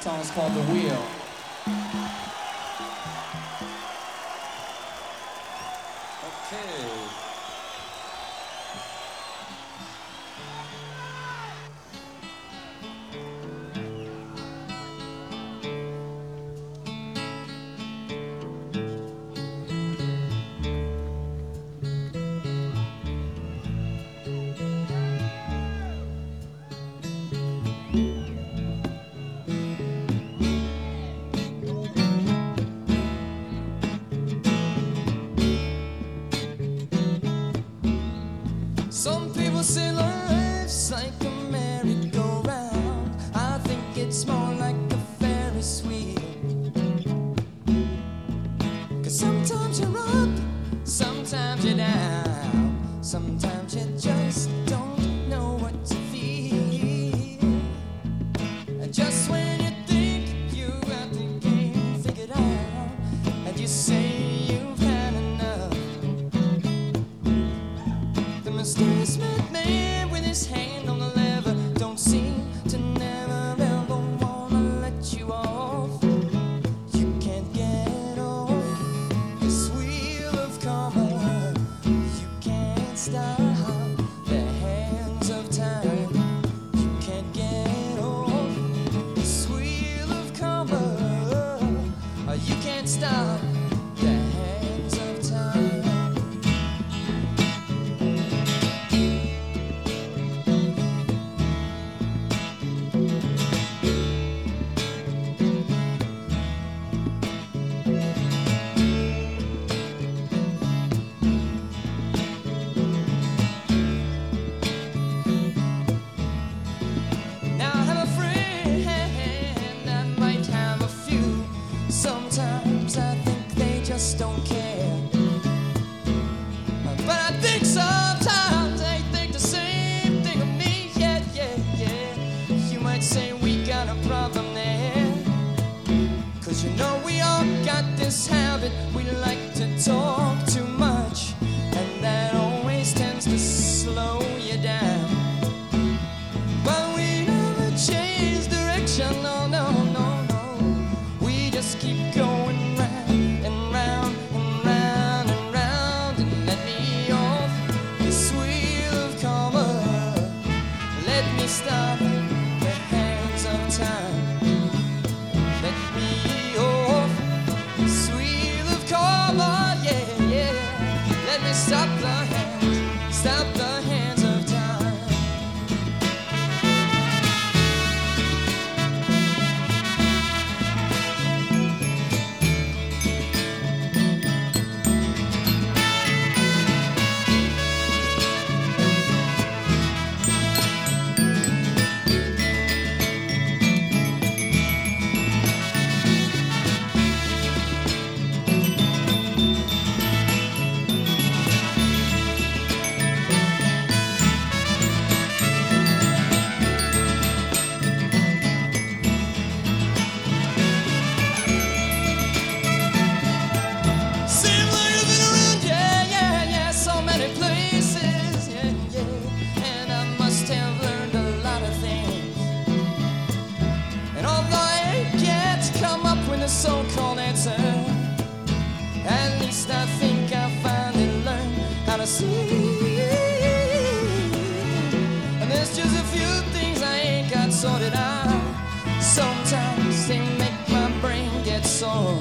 Song's called The Wheel. Okay. Some people say life's like a merry-go-round. I think it's more like a Ferris wheel. 'Cause sometimes you're up, sometimes you're down, sometimes you just don't know what to feel. And just when you think you got the game figured out, and you say you've had enough, the mysterious madman with his hand on the lever don't seem to never ever wanna let you off. You can't get off this wheel of karma. You can't stop the hands of time. You can't get off this wheel of karma. You can't stop the hands of time. Now I have a friend, I might have a few. Sometimes I think they just don't care. But I think sometimes they think the same thing of me. Yeah, yeah, yeah. You might say we got a problem there. 'Cause you know we all got this habit. We like to talk too much, and that always tends to slow you down. But we never change direction, no, no, no, no. We just keep going round and round and round and round. And let me off this wheel of karma. Let me stop the hands of time. Let me off this wheel of karma, yeah, yeah. Let me stop the hands of time. Seems like I've been around, yeah, yeah, yeah, so many places, yeah, yeah. And I must have learned a lot of things. And although I ain't yet come up with a so-called answer, at least I think I finally learned how to see. And there's just a few things I ain't got sorted out. Sometimes they make my brain get sore.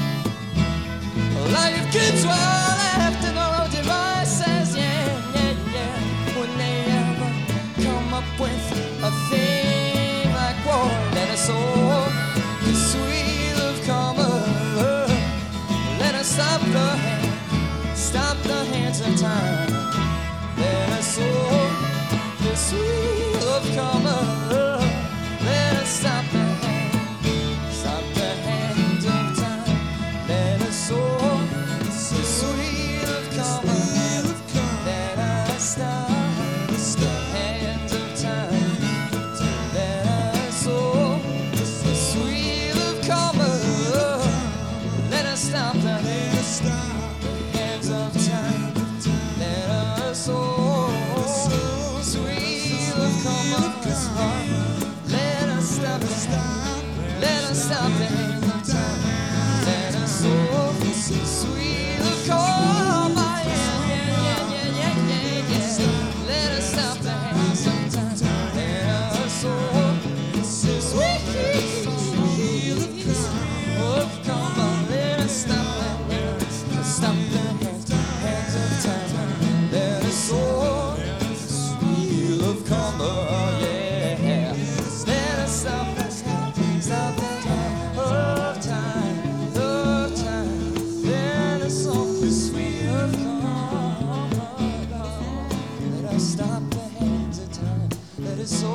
Like if kids were left in their own devices, yeah, yeah, yeah. When they ever come up with a thing like war, let us all this wheel of karma. Let us stop the hands of time. Let us all this wheel of karma. Let us stop the hands of time. Let us all this wheel of karma. Let us stop the hands of time. Let us all this wheel of karma. Let us stop the hands of time. Let us all this wheel of karma.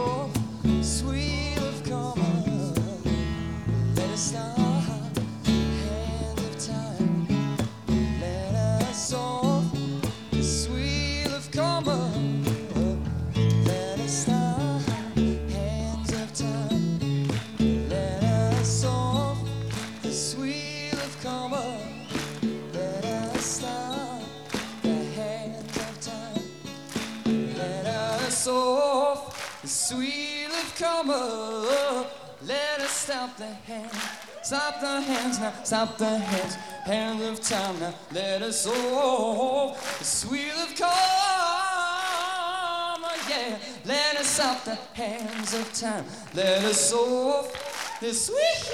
soft, sweet of karma. Let us stop, hands of time. Let us soft, the sweet of karma. Let us stop, hands of time. Let us soft, the sweet of karma. Let us stop, the hands of time. Let us off the sweet of karma. Let us stop the hands now, stop the hands of time now. Let us off the sweet of karma, yeah. Let us stop the hands of time. Let us off the sweet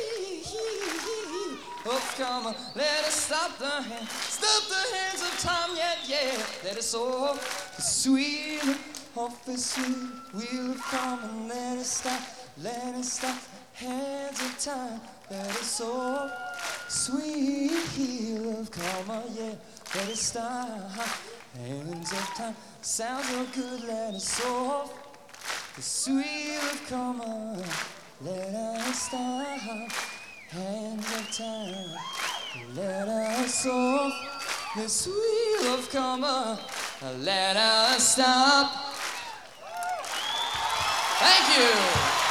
of karma. Let us stop the hands of time, yeah, yeah. Let us off the sweet of the sweet wheel of karma. Let us stop the hands of time. Let us off sweet wheel of karma, yeah. Let us stop hands of time. Sounds so good. Let us off the sweet of karma. Let us stop hands of time. Let us off this wheel of karma. Let us stop. Thank you.